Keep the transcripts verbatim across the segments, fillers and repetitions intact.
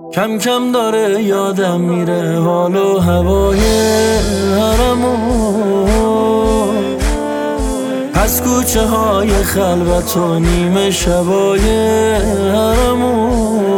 کم کم داره یادم میره حال و هوای حرمو، پس کوچه های خلوت و نیمه شبای حرمو،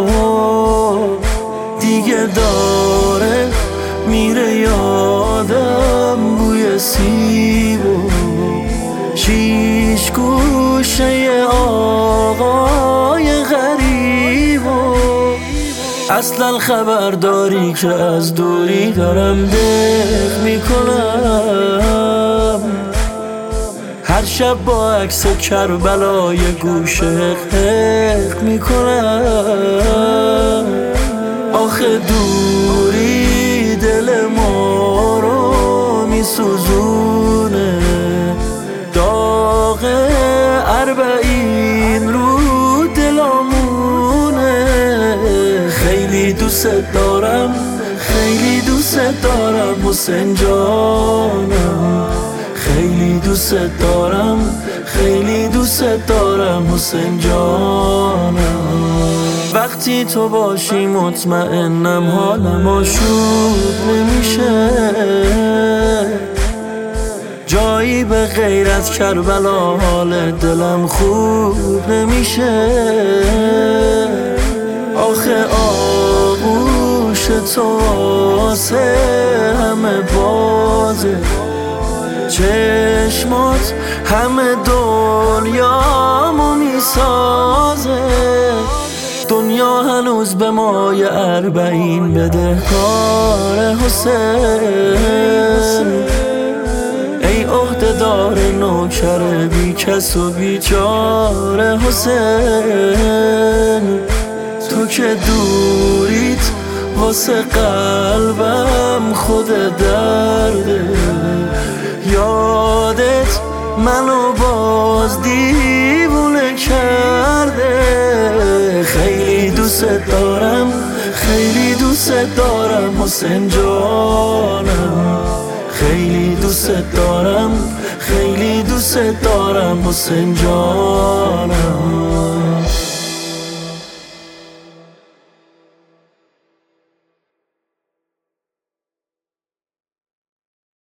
دیگه داره میره یادم بوی سیب و شیش گوشه آقای غریب و اصلا خبر داری که از دوری دارم دق میکنم، هر شب با عکس کربلای گوشه حق میکنم. آخه دوری دل ما رو میسوزونه، داغ اربعین رو دلامونه. خیلی دوست دارم، خیلی دوست دارم حسین جانم، خیلی دوست دارم، خیلی دوست دارم حسین جانم. وقتی تو باشی مطمئنم حالم آشوب نمیشه، جایی به غیر از کربلا حال دلم خوب نمیشه. آخه آغوش تو واسه همه بازه، چشمات همه دنیامو میسازه. دنیا هنوز به مای اربعین بدهکار حسین، ای عهده دار نوکر بی کس و بیچاره حسین. تو که دوریت واسه قلبم خود درده، یادت منو باز دیوونه کرده. خیلی دوست دارم، خیلی دوست دارم حسین جانم، خیلی دوست دارم، خیلی دوست دارم حسین جان.